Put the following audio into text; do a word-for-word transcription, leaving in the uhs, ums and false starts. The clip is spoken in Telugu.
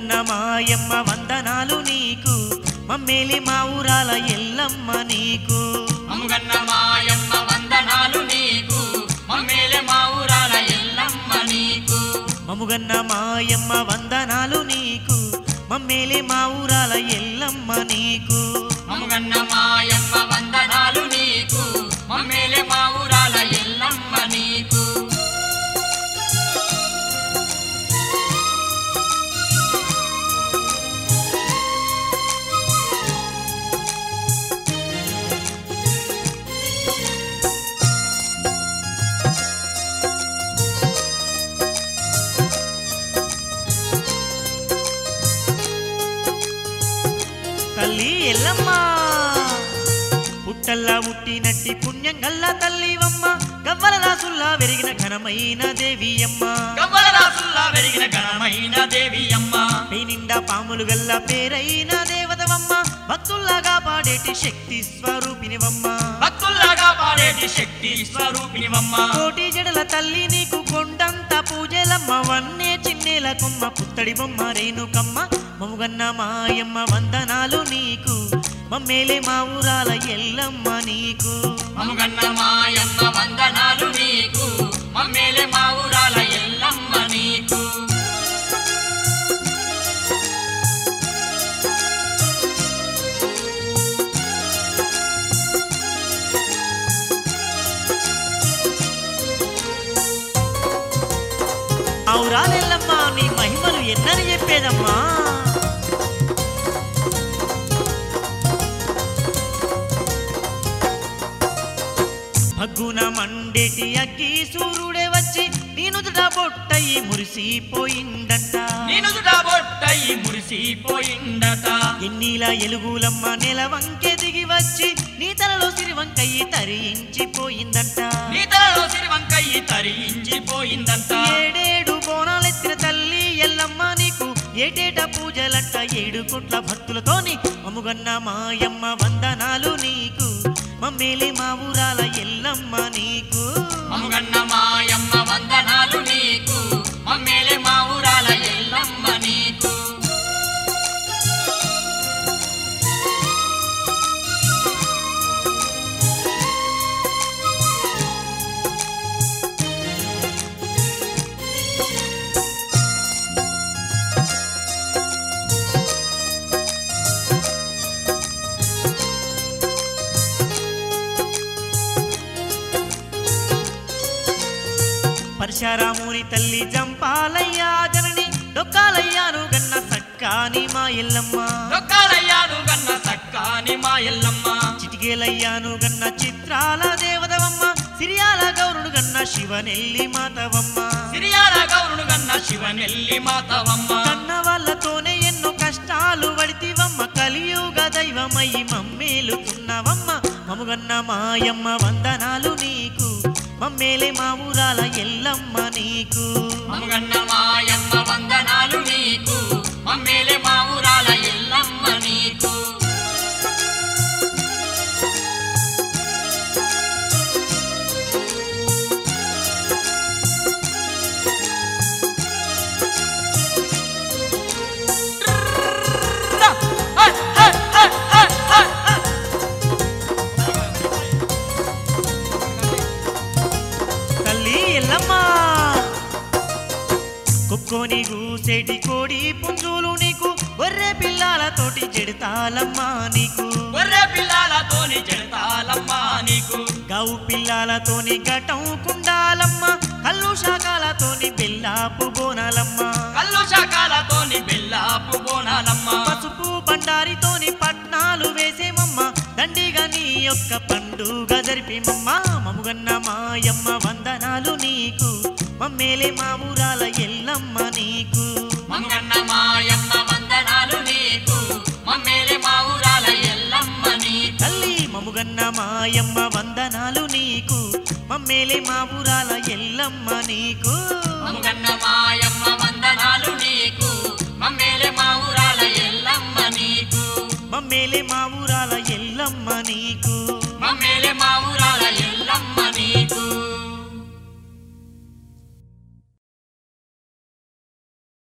మముగన్న మాయమ్మ వందనాలు నీకు మమ్మేలి మా ఊరాల ఎల్లమ్మ నీకు మముగన్న మాయమ్మ వందనాలు నీకు మమ్మేలి మా ఊరాల ఎల్లమ్మ నీకు మముగన్న మాయమ్మ వందనాలు నీకు మమ్మేలి మా ఊరాల ఎల్లమ్మ నీకు మముగన్న మాయమ్మ వందనాలు నీకు మమ్మేలి మా ఊరాల ఎల్లమ్మ నీకు తల్లి ఎల్లమ్మ పుట్టల్లా పుట్టినట్టి పుణ్యం గల్ల తల్లివమ్మ గవ్వల రాసుల్లా వెరిగిన ఘనమైన దేవియమ్మ గవ్వల రాసుల్లా వెరిగిన ఘనమైన దేవియమ్మ పై నిండా పాములు గల్ల పేరైన దేవతవమ్మ భక్తుల్లాగా పాడేటి శక్తి స్వరూపినివమ్మ భక్తుల్లాగా పాడేటి శక్తి స్వరూపినివమ్మ కోటి జడల తల్లి నీకు కొండంత పూజలమ్మ వన్నే చిన్నేల కొమ్మ పుత్తడి బొమ్మ రేణుకమ్మ మముగన్న మాయమ్మ వందనాలు నీకు మమ్మేలే మా ఊరాల ఎల్లమ్మ నీకు మముగన్న మాయమ్మ వందనాలు నీకు మమ్మేలే మా ఊరాల ఎల్లమ్మ నీకు ఔరాలెల్లమ్మ నీ మహిమలు ఎన్నని చెప్పేదమ్మా భగ్గున మండేటి అగ్గి సూర్యుడే వచ్చి నీనుదుట బొట్టయి మురిసిపోయిందట నీనుదుట బొట్టయి మురిసిపోయిందట ఎన్నీల ఎలుగులమ్మ నెల వంకె దిగి వచ్చి నీ తలలో సిరివంకయ్యి తరించిపోయిందంట నీ తలలో సిరివంకయ్యి తరించిపోయిందంట ఏడేడు బోనాలెత్తిన తల్లి ఎల్లమ్మ నీకు ఏటేట పూజలంట ఏడు కోట్ల భక్తులతోని మముగన్న మాయమ్మ వందనాలు నీకు మమ్మేలే మా ఊరాల ఎల్లమ్మ నీకు మముగన్న మాయమ్మ వందనాలు నీకు మమ్మేలే మా ఊరాల ఎల్లమ్మ నీకు పరశురాముని తల్లి జంపాలయ్యా జనని డొక్కాలయ్యాను గన్న సక్కాని మా ఎల్లమ్మ డొక్కాలయ్యాను గన్న సక్కాని మా ఎల్లమ్మ చిటికేలయ్యాను గన్న చిత్రాల దేవతవమ్మ సిరియాల గౌరుడు గన్న శివనెల్లి మాతవమ్మ సిరియాల గౌరుడు గన్న శివనెల్లి మాతవమ్మ కన్న వాళ్ళతోనే ఎన్నో కష్టాలు పడితివమ్మ కలియుగ దైవమయ్యి మమ్మేలుతున్నవమ్మ మముగన్న మాయమ్మ వందనాలు నీకు మమ్మేలే మా ఊరాల ఎల్లమ్మ నీకు మముగన్న మాయమ్మ వందనాలు నీకు మమ్మేలే మా ఊరాల ఎల్లమ్మ నీకు కొక్కోని గూసేటి కోడి పుంజులు నీకు గొర్రె పిల్లలతోటి చెడతాలమ్మా నీకు గొర్రె పిల్లలతోని చెడతాలమ్మా నీకు గౌ పిల్లలతోని ఘటం కుండాలమ్మ కల్లు శాఖలతోని బెల్లాపు బోనాలమ్మ కల్లు శాఖలతోని బెల్లాపు బోనాలమ్మ పసుపు బండారితోని పట్నాలు వేసేమమ్మ దండిగా నీ యొక్క పండుగ జరిపిమమ్మ మముగన్న మాయమ్మ వందనాలు నీకు మమ్మేలే మా ఊరాల ఎల్లమ్మ నీకు మముగన్న మాయమ్మ వందనాలు నీకు మమ్మేలే మా ఊరాల ఎల్లమ్మ నీకు తల్లి మముగన్న మాయమ్మ వందనాలు నీకు మమ్మేలే మా ఊరాల ఎల్లమ్మ నీకు మముగన్న మాయమ్మ వందనాలు నీకు మమ్మేలే మా ఊరాల ఎల్లమ్మ నీకు మమ్మేలే మా ఊరాల ఎల్లమ్మ నీకు